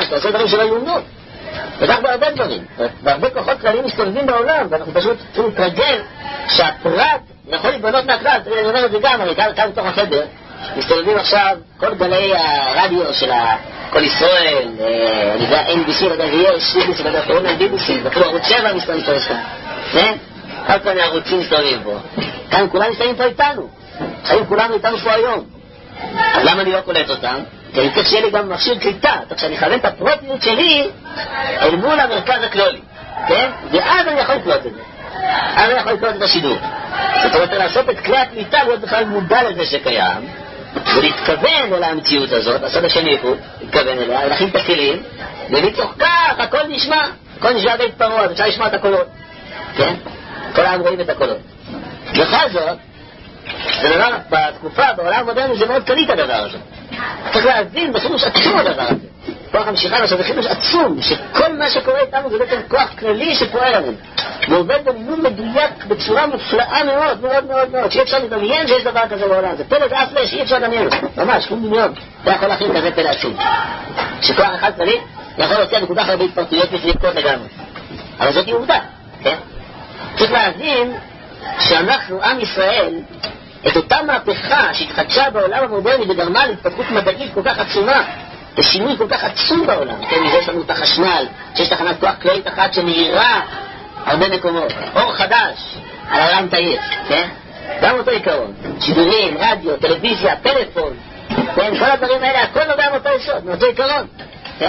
שאתה עושה דברים שלא יאומנו. וכך בהרבה דברים, והרבה כוחות כלליים מסתובבים בעולם, ואנחנו פשוט צריכים להתרגל שהפרט יכול להתבנות מהכלל. אני אומר את זה גם, אני כאן בתוך החדר, מסתובבים עכשיו כל גלי הרדיו של כל ישראל, אני יודע, NBC, לא יודע, יש BBC, לא יודע, קוראים להם BBC, ואפילו ערוץ 7 מסתובבים כאן, כל פעם הערוצים מסתובבים פה, כאן כולם מסתובבים פה איתנו, חיים כולנו איתנו פה היום. אז למה אני לא קולט אותם? כי אני צריך שיהיה לי גם מכשיר קליטה, כשאני אכוון את הפרוטיות שלי אל מול המרכז הכללי, כן? ואז אני יכול לקלוט את זה, אז אני יכול לקלוט את השידור. זאת אומרת, לעשות את כלי הקליטה, להיות בכלל מודע לזה שקיים, ולהתכוון אל המציאות הזאת, לעשות השני איכות, להתכוון אליה, להכין את הכלים, ולצורך כך, הכל נשמע, הכל נשמע בית פרעה, אפשר לשמוע את הקולות, כן? כל העם רואים את הקולות. בכל זאת, זה דבר, בתקופה, בעולם המודרני, זה מאוד קליט הדבר הזה. צריך להבין בחידוש עצום הדבר הזה. כוח המשיכה עכשיו זה חידוש עצום, שכל מה שקורה איתנו זה בעצם כוח כללי שפועל עלינו. ועובד במינון מדויק בצורה מופלאה מאוד, מאוד מאוד מאוד, שאי אפשר לדמיין שיש דבר כזה בעולם. זה פלא ואף לא, שאי אפשר לדמיין. ממש, כלום דמיון. אתה יכול להכין כזה פלא עצום. שכוח אחד כללי יכול להוציא נקודה הרבה התפרטויות ופריקות לגמרי. אבל זאת עובדה, כן? צריך להבין שאנחנו, עם ישראל, את אותה מהפכה שהתחדשה בעולם המודרני וגרמה להתפתחות מדעית כל כך עצומה, לשינוי כל כך עצום בעולם, כן, מזה יש לנו את החשמל, שיש תחנת כוח כללית אחת שמאירה הרבה מקומות, אור חדש על העולם תאיר, כן? גם אותו עיקרון, שידורים, רדיו, טלוויזיה, טלפון, כן? כל הדברים האלה, הכל נובע מאותו יסוד, מאותו עיקרון, כן?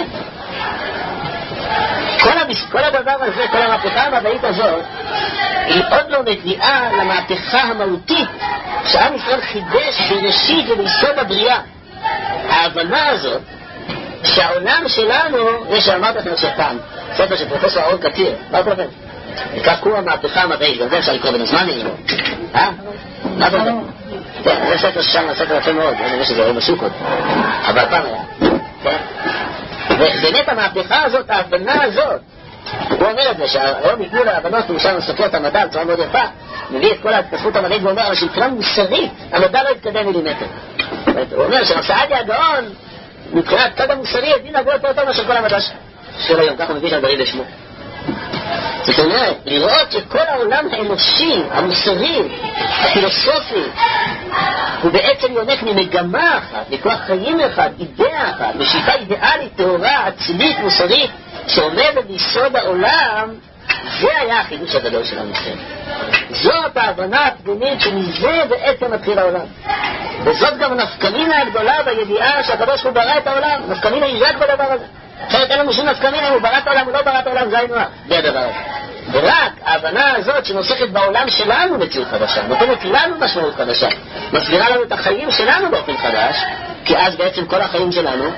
כל הדבר הזה, כל המהפכה המדעית הזאת, היא עוד לא מגיעה למהפכה המהותית שעם ישראל חידש בראשית וביסוד הבריאה. ההבנה הזאת שהעולם שלנו, זה שאמרת לכם שפעם, ספר של פרופסור אהרון קטיר, מה אתה אומר? וכך קורא המהפכה המדעית, גם זה אפשר לקרוא בנזמן נראה. מה אתה אומר? כן, זה ספר ששם, ספר יפה מאוד, אני יודע שזה לא משוק עוד, אבל פעם היה. ובאמת המהפכה הזאת, ההבנה הזאת, הוא אומר את זה, שהיום הגיעו להבנות, למשל מסתכל את המדע בצורה מאוד יפה, מביא את כל ההתפתחות המדעית ואומר, אבל שמבחינה מוסרית, המדע לא יתקדם מילימטר. הוא אומר שסעדיה הגאון, מבחינת צד המוסרי, הדין הגאון יותר טוב מאשר כל המדע של היום, ככה מביא שהדברים לשמו. זאת אומרת, לראות שכל העולם האנושי, המוסרי, הפילוסופי, הוא בעצם יונק ממגמה אחת, מכוח חיים אחד, אידאה אחת, משאיפה אידיאלית, טהורה, עצמית, מוסרית, שעומדת ביסוד העולם. זה היה החידוש הגדול של עם ישראל. זאת ההבנה הפנימית שמזה בעצם מתחיל העולם. וזאת גם נפקמינה הגדולה בידיעה שהקדוש הוא ברא את העולם. נפקמינה היא רק בדבר הזה. אחרת אין לנו שום נפקמינה, הוא ברא את העולם, הוא לא ברא את העולם, זה היינו הדבר הזה. ורק ההבנה הזאת שנוסחת בעולם שלנו מציאות חדשה, נותנת לנו משמעות חדשה, מסבירה לנו את החיים שלנו באופן חדש, כי אז בעצם כל החיים שלנו,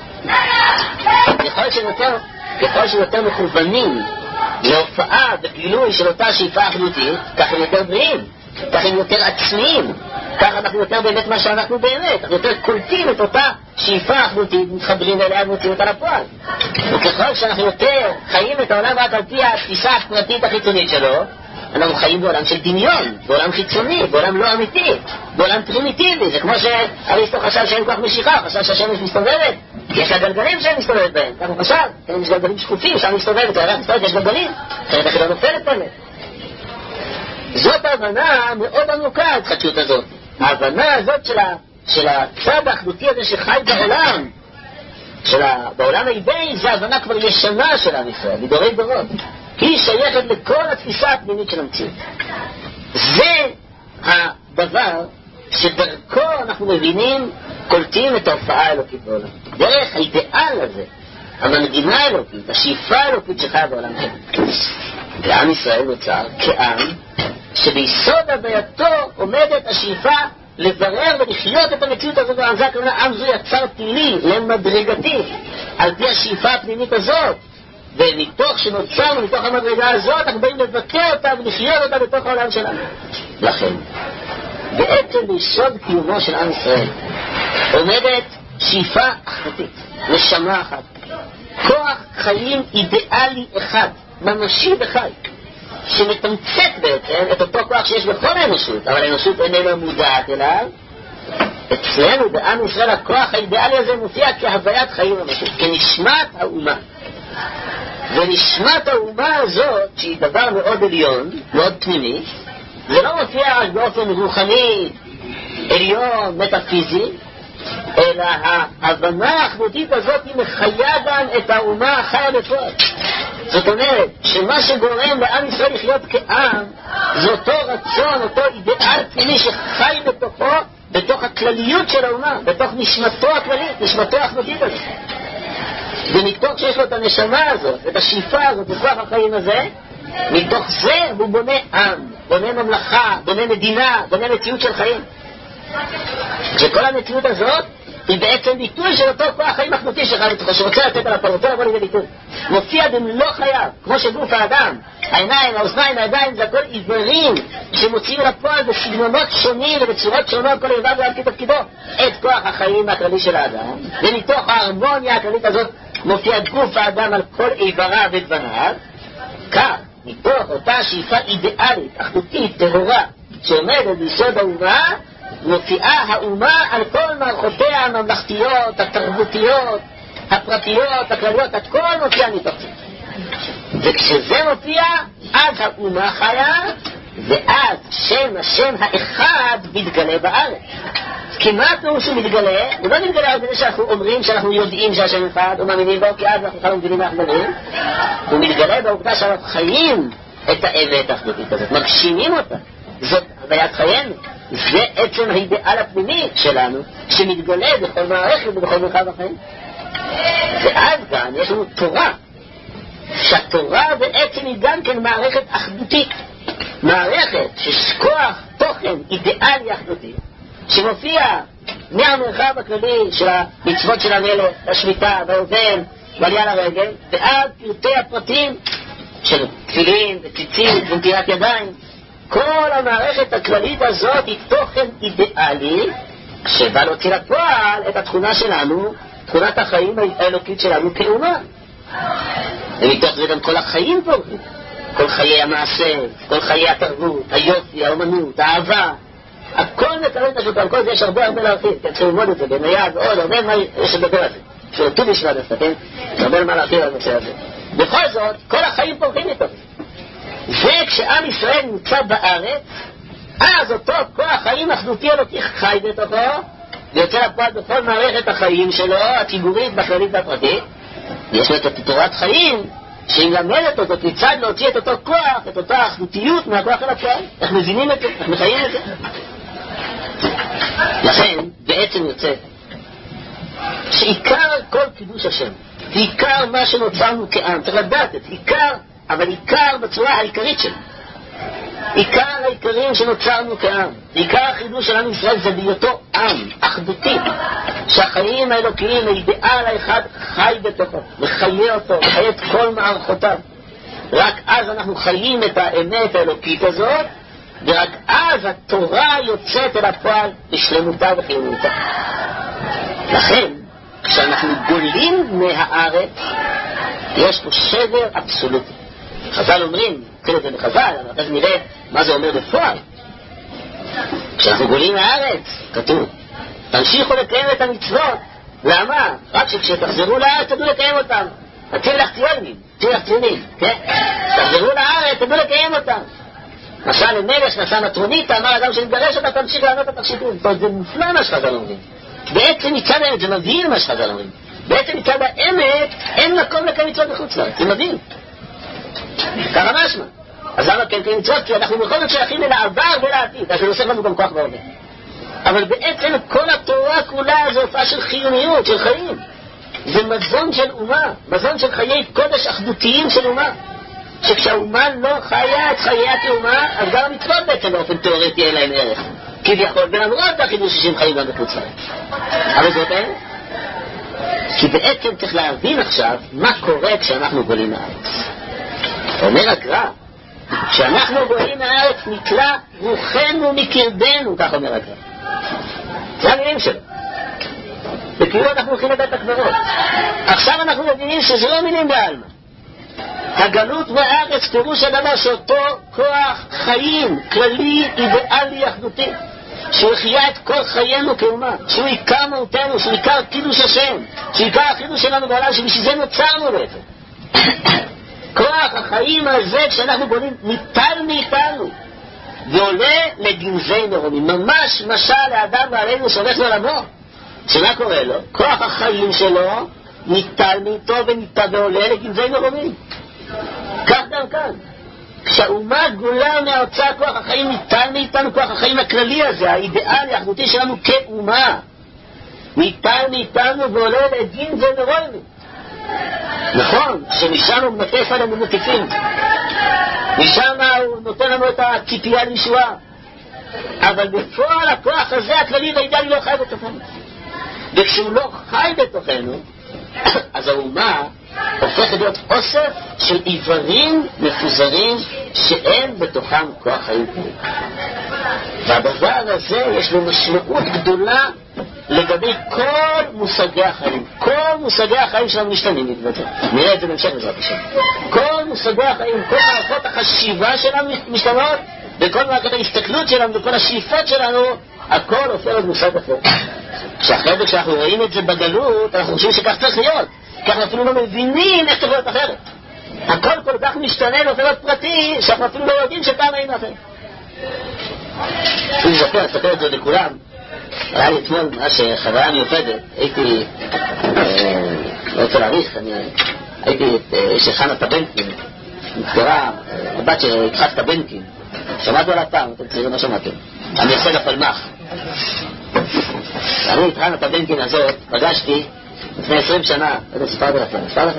ככל שיותר מכוונים להופעה וגילוי של אותה שאיפה אחדותית, כך הם יותר בריאים, כך הם יותר עצמיים, כך אנחנו יותר באמת מה שאנחנו באמת, אנחנו יותר קולטים את אותה שאיפה אחדותית, מתחברים אליה ומוצאים אותה לפועל. וככל שאנחנו יותר חיים את העולם רק על פי התפיסה הפרטית החיצונית שלו, אנחנו חיים בעולם של דמיון, בעולם חיצוני, בעולם לא אמיתי, בעולם פרימיטיבי. זה כמו שאריסטו חשב שאין כוח משיכה, חשב שהשמש מסתובבת, יש הגלגלים שהם מסתובבת בהם, כך הוא חשב, יש גלגלים שקופים, שם מסתובבת, הירח מסתובבת, יש גלגלים, אחרת הכי לא נופלת באמת. זאת ההבנה מאוד עמוקה, ההתחדשות הזאת. ההבנה הזאת של הצד האחדותי הזה שחי בעולם, בעולם האידאי, זה ההבנה כבר ישנה של עם ישראל, מדורי דורות. היא שייכת לכל התפיסה הפנימית של המציאות. זה הדבר שדרכו אנחנו מבינים, קולטים את ההופעה האלוקית בעולם. דרך האידאל הזה, המנגינה האלוקית, השאיפה האלוקית שחיה בעולם שלנו. ועם ישראל נוצר כעם שביסוד הווייתו עומדת השאיפה לברר ולחיות את המציאות הזאת. זה הכוונה, עם זו יצר פנימי, למדרגתי, על פי השאיפה הפנימית הזאת. ומתוך שנוצרנו, מתוך המדרגה הזאת, אנחנו באים לבקר אותה ולחיות אותה בתוך העולם שלנו. לכן, בעצם ביסוד קיומו של עם ישראל עומדת שאיפה אחדותית, נשמה אחת, כוח חיים אידיאלי אחד, ממשי וחי, שמתמצת בעצם את אותו כוח שיש בכל האנושות, אבל האנושות איננה מודעת אליו, אצלנו בעם ישראל הכוח האידיאלי הזה מופיע כהוויית חיים ממש, כנשמת האומה. ונשמת האומה הזאת, שהיא דבר מאוד עליון, מאוד פנימי, זה לא מופיע רק באופן רוחני, עליון, מטאפיזי, אלא ההבנה האחדותית הזאת היא מחיה גם את האומה החיה בפועל. זאת אומרת, שמה שגורם לעם ישראל לחיות כעם, זה אותו רצון, אותו אידאל פנימי שחי בתוכו, בתוך הכלליות של האומה, בתוך נשמתו הכללית, נשמתו האחדותית הזאת. ומתוך שיש לו את הנשמה הזאת, את השאיפה הזאת, את כוח החיים הזה, מתוך זה הוא בונה עם, בונה ממלכה, בונה מדינה, בונה מציאות של חיים. שכל המציאות הזאת היא בעצם ביטוי של אותו כוח חיים אחדותי שרוצה לתת על הפעם, רוצה לבוא לידי ביטוי. מופיע במלוא חייו, כמו שגוף האדם, העיניים, האוזניים, הידיים, זה הכל עיוורים שמוציאים לפועל בסגנונות שונים ובצורות שונות, כל איבר ועל פי תפקידו, את כוח החיים הכללי של האדם. ומתוך ההרמוניה הכללית הזאת מופיע גוף האדם על כל איבריו וגווניו. כך, מתוך אותה שאיפה אידיאלית, אחדותית, טהורה, שעומדת ביסוד האומה, מופיעה האומה על כל מערכותיה הממלכתיות, התרבותיות, הפרטיות, הכלליות, הכל מופיע מתוך זה. וכשזה מופיע, אז האומה חיה, ואז שם השם האחד מתגלה בארץ. כמעט לא שהוא מתגלה, הוא לא מתגלה על זה שאנחנו אומרים שאנחנו יודעים שהשם אחד, או מאמינים בו, כי אז אנחנו כבר מבינים מה אנחנו מדברים. הוא מתגלה בעובדה שאנחנו חיים את האמת האחדותית הזאת, מגשימים אותה. זאת הוויית חיינו. זה עצם האידאל הפנימי שלנו, שמתגלה בכל מערכת ובכל מרחב החיים. ואז כאן יש לנו תורה, שהתורה בעצם היא גם כן מערכת אחדותית, מערכת שכוח, תוכן, אידאלי אחדותי, שמופיע מהמרחב הכללי של המצוות של המלך, השמיטה, והיובל, ועלייה לרגל, ועד פרטי הפרטים של תפילין וציצית ונטילת ידיים. כל המערכת הכללית הזאת היא תוכן אידיאלי שבא להוציא לפועל את התכונה שלנו, תכונת החיים האלוקית שלנו כאומה. ומתוך זה גם כל החיים פה, כל חיי המעשה, כל חיי התרבות, היופי, האומנות, האהבה, הכל מקבל את השותף, כל זה יש הרבה להרחיב, אתם צריכים ללמוד את זה בנייד ועוד, הרבה מה יש לדבר על זה, שאותו בשביל דווקא, כן? הרבה מה להרחיב על הנושא הזה. בכל זאת, כל החיים פורחים איתו. וכשעם ישראל נמצא בארץ, אז אותו כוח חיים אחדותי אלוקי חי בתוכו, ויוצא לפועל בכל מערכת החיים שלו, הציבורית, בכללית והפרטית. יש לו את תורת חיים, שהיא מלמדת אותו כיצד להוציא את אותו כוח, את אותה אחדותיות מהכוח אל הפועל. איך מבינים את זה? איך מחיים את זה? לכן, בעצם יוצא שעיקר כל קידוש השם, ועיקר מה שנוצרנו כעם, צריך לדעת את עיקר, אבל עיקר בצורה העיקרית שלו, עיקר העיקרים שנוצרנו כעם, עיקר החידוש של עם ישראל זה בהיותו עם אחדותי, שהחיים האלוקיים, האידיאל האחד חי בתוכו, מחיה אותו, מחיה את כל מערכותיו. רק אז אנחנו חיים את האמת האלוקית הזאת, ורק אז התורה יוצאת אל הפועל בשלמותה וחיונותה. לכן, כשאנחנו גולים מהארץ, יש פה שבר אבסולוטי. חז"ל אומרים, נתחיל את זה בחז"ל, אבל אז נראה מה זה אומר בפועל. כשאנחנו גולים מהארץ, כתוב, תמשיכו לקיים את המצוות. למה? רק שכשתחזרו לארץ תדעו לקיים אותם. תציעו לך ציונים, כן? תחזרו לארץ תדעו לקיים אותם. משל למלך נשא מטרונית, אמר אדם שנתגרש אותה, תמשיך לענות את התכשיטים. זה מופלא מה שחז"ל אומרים. בעצם מצד האמת, זה מבהיר מה שחז"ל אומרים. בעצם מצד האמת, אין מקום לקיים מצוות בחוץ לארץ, זה מבהיר. ככה משמע. אז למה כן קיים מצוות? כי אנחנו בכל זאת שייכים אל העבר ולעתיד, אז זה נוסף לנו גם כוח בהווה. אבל בעצם כל התורה כולה זה הופעה של חיוניות, של חיים. זה מזון של אומה, מזון של חיי קודש אחדותיים של אומה. שכשהאומה לא חיה את חייה כאומה, אז גם המצוות בעצם באופן תיאורטי אין להם ערך. כביכול, ולמרות החידוש שהם חיים גם בחוץ לארץ. אבל זאת אין. כי בעצם צריך להבין עכשיו מה קורה כשאנחנו גולים מהארץ. אומר הגר"א, כשאנחנו גולים מהארץ נקלע רוחנו מקרבנו, כך אומר הגר"א. זה המילים שלו. וכאילו אנחנו הולכים לדעת הקברות. עכשיו אנחנו מבינים שזה לא מילים בעלמא. הגלות מהארץ פירוש הדבר שאותו כוח חיים כללי אידיאלי אחדותי שהוא יחיה את כל חיינו כאומה, שהוא עיקר מהותנו, שהוא עיקר קידוש השם, שהוא עיקר החידוש שלנו בעולם, שבשביל זה נוצרנו בעצם. כוח החיים הזה כשאנחנו בונים ניטל מאיתנו ועולה לגנזי מרומים, ממש משל לאדם ועלינו שהולך לעולמו. שמה קורה לו? כוח החיים שלו ניטל מאיתו וניטל ועולה לגנזי מרומים. כך גם כאן, כשהאומה גולה מהאוצר כוח החיים ניטל מאיתנו, כוח החיים הכללי הזה, האידיאלי האחדותי שלנו כאומה, ניטל מאיתנו ועולה לגנזי מרומים. נכון, שמשם הוא מנטף עלינו מוטיפים, משם הוא נותן לנו את הציפייה לישועה, אבל בפועל הכוח הזה הכללי והאידיאלי לא חי בתוכנו, וכשהוא לא חי בתוכנו אז האומה הופכת להיות אוסף של עיוורים מפוזרים שאין בתוכם כוח חיים פנימי. והדבר הזה יש לו משמעות גדולה לגבי כל מושגי החיים. כל מושגי החיים שלנו משתנים מתבצע. נראה את זה בהמשך בעזרת השם. כל מושגי החיים, כל מערכות החשיבה שלנו משתנות, וכל מערכות ההסתכלות שלנו וכל השאיפות שלנו, הכל הופך להיות מושג אחר. כשאחרי זה כשאנחנו רואים את זה בגלות, אנחנו חושבים שכך צריך להיות, כי אנחנו אפילו לא מבינים איך צריך להיות אחרת. הכל כל כך משתנה והופך להיות פרטי, שאנחנו אפילו לא יודעים שפעם היינו אחר. אני אספר את זה לכולם. היה לי אתמול, שחברה מיוחדת, הייתי, לא רוצה להאריך, הייתי שחנה טבנקין, נפטרה, הבת שהתחת טבנקין, שמעתי עליו פעם, אתם צעירים מה שמעתם, אני עושה לפלמח. אני את חנה טבנקין הזאת פגשתי לפני 20 שנה, איזה ספרתי לכם,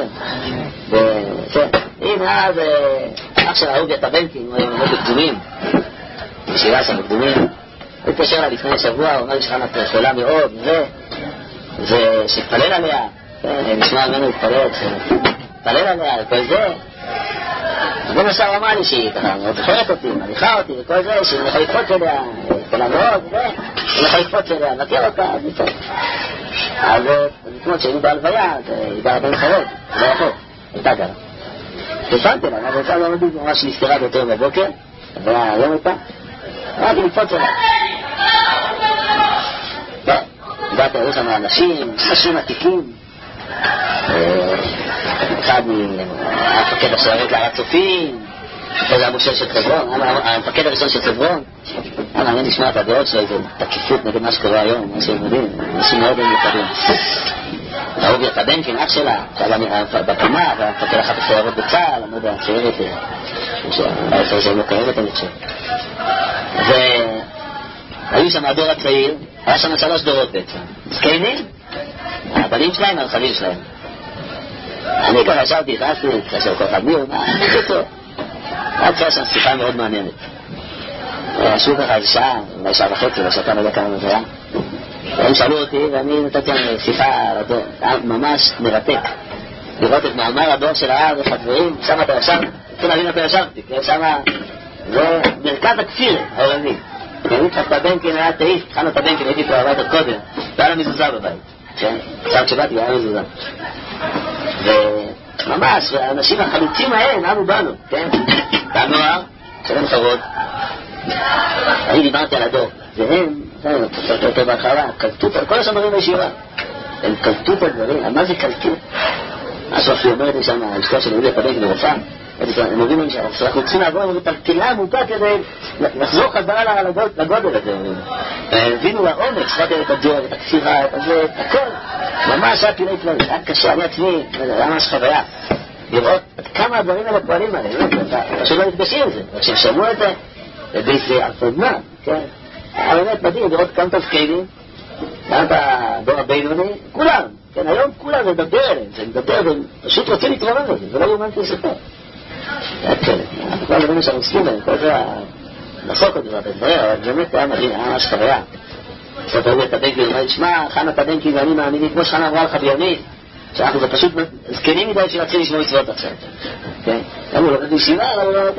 הנה אז אח של אהוביה טבנקין, הוא עומד בקדומים, בשירה שם בקדומים, הוא התקשר לה לפני שבוע, הוא אומר שחנה חולה מאוד, ושתפלל עליה, נשמע ממנו להתפלל, שתפלל עליה וכל זה. ובין השאר הוא אמר לי שהיא ככה זוכרת אותי, מליכה אותי וכל זה, שהיא יכול לקפוץ אליה, חולה מאוד, היא יכול לקפוץ אליה, מכיר אותה, אז ניצור. אז כמו שהיינו בהלוויה, היא גרה בין חרות, זה רחוק, הייתה גרה. תפנתי לה, אבל הייתה לא מדהים, ממש נסתרה ביותר בבוקר, והיום הייתה, אמרתי לקפוץ אליה. הגעתי, היו שם אנשים עתיקים, אחד מהמפקד השערות להר הצופים, זה המושל של חברון, המפקד הראשון של חברון. אני נשמע את הדעות שלו, איזו תקיפות נגד מה שקורה היום, מה שהם יודעים, אנשים מאוד מיוחדים. אהוביה טבנקין, אח שלה, בקמה, והמפקד אחת השערות בצה"ל, אני לא יודע, צעירת, איפה שהם לא קיימת, אני חושב. והיו שם הדור הצעיר, היה שם 3 דורות בעצם. זקנים, הבנים שלהם, הרחבים שלהם. אני כבר ישבתי, נכנסתי, כאשר כל אחד מיהו, מה, אני חושב. עד שהיה שם שיחה מאוד מעניינת. שוב ככה איזה שעה, אולי שעה וחצי, לא שעתה, לא יודע כמה זה היה. והם שאלו אותי, ואני נתתי להם שיחה, ממש מרתק. לראות את מאמר הדור של הער וחדברים, שם אתה ישב, אתם להבין אתה ישבתי, כי שם זה מרכז הכפיר העולמי. אני חד טבנקין היה תאיסט, חנה טבנקין, הייתי פה הביתה קודם, והיה לה מזוזה בבית. עכשיו שבאתי, היה מזוזה. וממש, האנשים החלוצים האלה, נענו בנו, כן? והנוער, שלם חרוד, אני דיברתי על הדור, והם, קצת יותר בהתחלה, קלטו, כל השמרים בישיבה, הם קלטו את הדברים, מה זה קלטו? משהו אפילו אומרת לי שם, האשכול של יהודי הפדק ורופאה, הם אומרים לי שאנחנו צריכים לעבור את הטלטלה עמוקה כדי לחזור חזרה לגודל הזה. הבינו לעומק, שפעתי את הדור, את הכפירה, את הזה, את הכל. ממש היה פילי פלאי, היה קשה, אני עצמי, היה ממש חוויה. לראות כמה הדברים האלה פועלים עליהם, פשוט לא נפגשים עם זה. כשהם שמעו את זה, באיזה אלפודמה, כן? היה באמת מדהים לראות כמה תפקידים, גם את הדור הבינוני, כולם. כן, היום כולם מדבר עליהם, זה מדבר, והם פשוט רוצים להתרומם לזה, ולא יומנתי לספר. היה כאלה, אנחנו כבר מדברים שאנחנו עוסקים בהם, כל זה נסוק עוד דבר, אבל באמת היה מדהים, היה ממש חוויה. קצת ראו את הדנקי, ואומרת, שמע, חנה טבנקי ואני מאמינים, כמו שחנה אמרה לך ביומית, שאנחנו זה פשוט זקנים מדי שרצים לשמור מצוות עכשיו. כן? אמרו לו, בישיבה, אבל לא,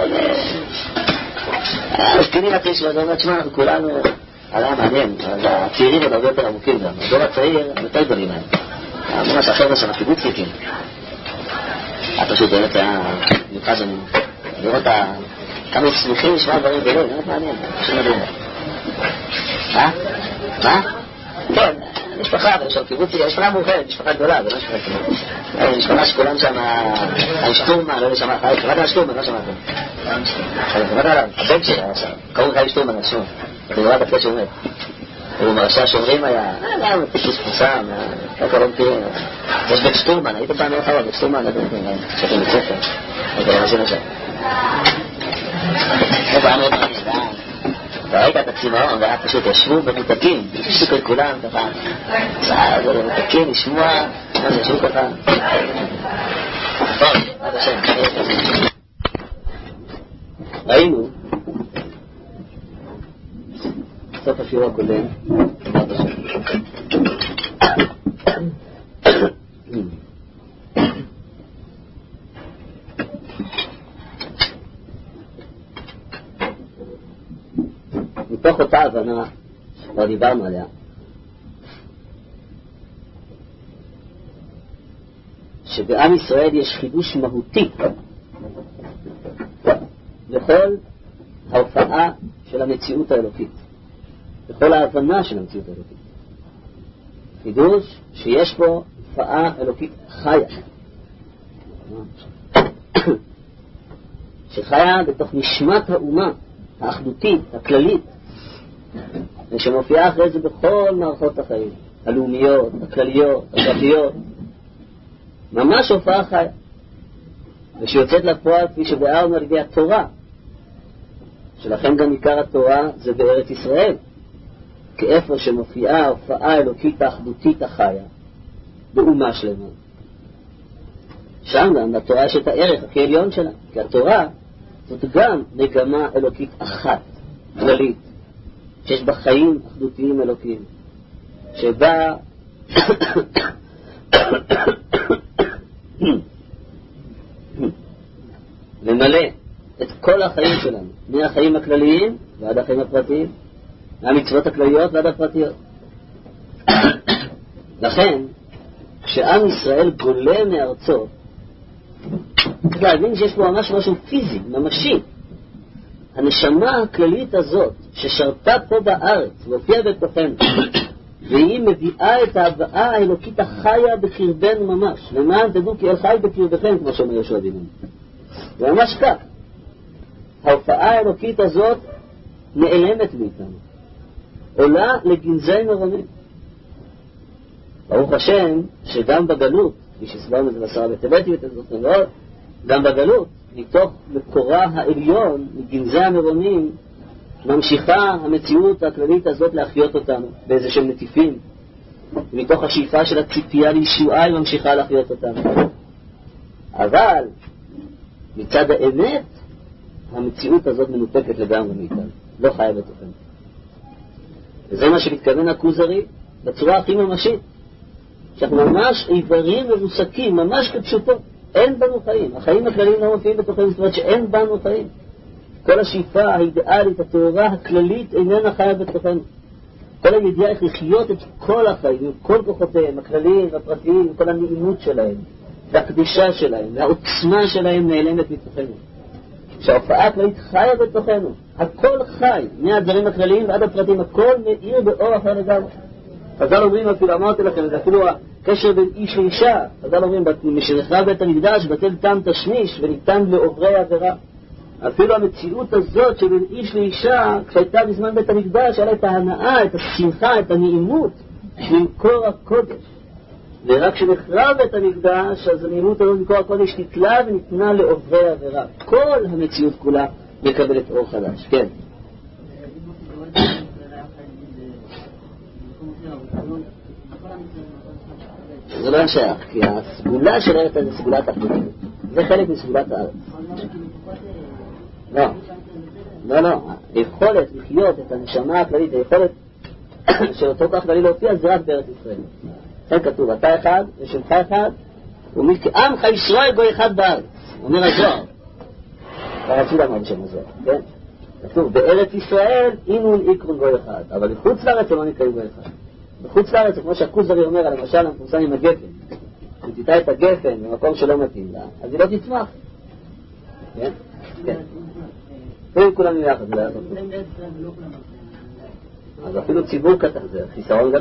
זקנים רצים לשמור, זאת אומרת, שמע, אנחנו כולנו, היה מעניין, הצעירים עוד הרבה יותר עמוקים גם, הדור הצעיר, יותר גדולים מהם. ממש החבר'ה של הקיבוצניקים. פשוט באמת היה מיוחד לראות כמה צמיחים לשמוע דברים גדולים, באמת מעניין, פשוט מדהים. מה? כן, משפחה, יש קיבוץ, משפחה מאוחרת, משפחה גדולה, זה לא משפחה גדולה. משפחה שכולם שם, האשטורמן, לא שמעת, שמעת האשטורמן, לא שמעתם. שמעת עליו, הבן שלה, קראו לך האשטורמן, השום. אני רואה בקטע שאומר. הוא מרשע שאומרים היה, פישוס פוסם, לא קרוב תראה. יש בית שטורמן, היית פעם מאוחר, בית שטורמן, לא יודעת, שאתם בית ספר. אבל אנשים לשם. זה פעם מאוד מסדן. וראית את הצמאון, והיה פשוט ישבו במותקים, ישבו כולם ככה. זה מותקים, לשמוע, ישבו ככה. טוב, עד השם. ראינו סוף השיעור הקודם, עד השם. מתוך אותה הבנה שכבר דיברנו עליה, שבעם ישראל יש חידוש מהותי בכל ההופעה של המציאות האלוקית, בכל ההבנה של המציאות האלוקית. חידוש שיש פה הופעה אלוקית חיה, שחיה בתוך נשמת האומה האחדותית, הכללית, ושמופיעה אחרי זה בכל מערכות החיים, הלאומיות, הכלליות, הפרטיות, ממש הופעה חיה, ושיוצאת לפועל כפי שבארנו על ידי התורה, שלכן גם עיקר התורה זה בארץ ישראל, כאיפה שמופיעה הופעה אלוקית האחדותית החיה, באומה שלמה. שם גם לתורה יש את הערך הכי עליון שלה, כי התורה זאת גם מגמה אלוקית אחת, כללית, שיש בה חיים אחדותיים אלוקיים, שבה למלא את כל החיים שלנו, מהחיים הכלליים ועד החיים הפרטיים, מהמצוות הכלליות ועד הפרטיות. לכן, כשעם ישראל גולה מארצו, צריך להבין שיש פה ממש משהו פיזי, ממשי. הנשמה הכללית הזאת, ששרתה פה בארץ, והופיעה בתוכנו, והיא מביאה את ההבאה האלוקית החיה בקרבנו ממש. למען תדעו כי אל חי בקרבכם, כמו שאומר יהושע בן נון. וממש כך. ההופעה האלוקית הזאת נעלמת מאיתנו. עולה לגנזי מרמים. ברוך השם שגם בגלות, כפי שסברנו את זה בעשרה בטבת ובתזות, גם בגלות, מתוך מקורה העליון, מגנזי המרמים, ממשיכה המציאות הכללית הזאת להחיות אותנו באיזה שהם נטיפים. מתוך השאיפה של הציפייה לישועה היא ממשיכה להחיות אותנו. אבל מצד האמת, המציאות הזאת מנותקת לגמרי מאיתנו, לא חיה בתוכנו. וזה מה שמתכוון הכוזרי בצורה הכי ממשית, שאנחנו ממש עיוורים ומוסקים, ממש כפשוטו, אין בנו חיים. החיים הכלליים לא מופיעים בתוכנו, זאת אומרת שאין בנו חיים. כל השאיפה האידיאלית, התאורה הכללית איננה חיה בתוכנו. כל הידיעה איך לחיות את כל החיים, עם כל כוחותיהם, הכלליים והפרטיים, כל הנעימות שלהם, והקדושה שלהם, והעוצמה שלהם נעלמת מתוכנו. כשההופעה הכללית חיה בתוכנו, הכל חי, מהדברים הכלליים ועד הפרטים, הכל מאיר באור אחר לגמרי. חז"ל אומרים, אפילו אמרתי לכם, זה אפילו הקשר בין איש לאישה. חז"ל אומרים, משנחרב בית המקדש, בטל טעם תשמיש וניתן לעוברי עבירה. אפילו המציאות הזאת שבין איש לאישה, כשהייתה בזמן בית המקדש, היה לה את ההנאה, את השמחה, את הנעימות, ממקור הקודש. ורק כשנחרב בית המקדש, אז הנעימות הזאת ממקור הקודש נתלה וניתנה לעוברי עבירה. כל המציאות כולה מקבלת אור חדש. כן. זה לא שייך, כי הסגולה של הארץ זה סגולת אחדות. זה חלק מסגולת הארץ. לא. היכולת לחיות את הנשמה הכללית, היכולת של אותו כך כללי להופיע, זה רק בארץ ישראל. כן כתוב, אתה אחד, ושמך אחד, ומכעמך ישראל גוי אחד בארץ. אומר הזוהר. הרצוי למה בשם הזוהר, כן? כתוב, בארץ ישראל אינון איקרון גוי אחד, אבל לחוץ לארץ הם לא נקראים גוי אחד. בחוץ לארץ, כמו שהכוזרי אומר, למשל, המפורסם עם הגפן. אם תיתה את הגפן במקום שלא מתאים לה, אז היא לא תצמח. כן? כן. כולם יחד, זה לא יחד. אז אפילו ציבור קטן זה חיסרון גדול.